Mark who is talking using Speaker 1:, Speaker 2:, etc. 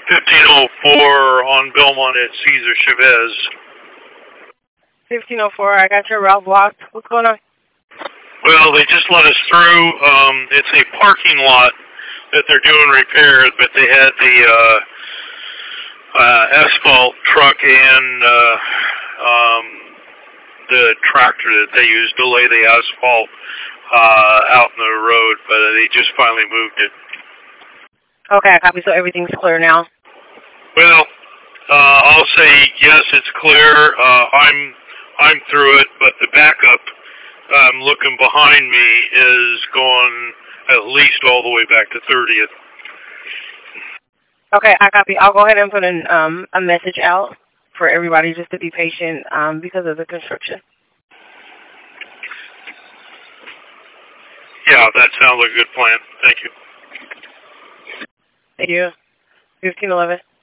Speaker 1: 1504 on Belmont at Cesar Chavez.
Speaker 2: 1504, I got your route blocked. What's going on?
Speaker 1: Well, they just let us through. It's a parking lot that they're doing repairs, but they had the asphalt truck and the tractor that they used to lay the asphalt out in the road, but they just finally moved it.
Speaker 2: Okay, copy. So everything's clear now?
Speaker 1: Well, I'll say yes, it's clear. I'm through it, but the backup looking behind me is going at least all the way back to 30th.
Speaker 2: Okay, I copy. I'll go ahead and put a message out for everybody just to be patient because of the construction.
Speaker 1: Yeah, that sounds like a good plan. Thank you.
Speaker 2: Thank you. 1511.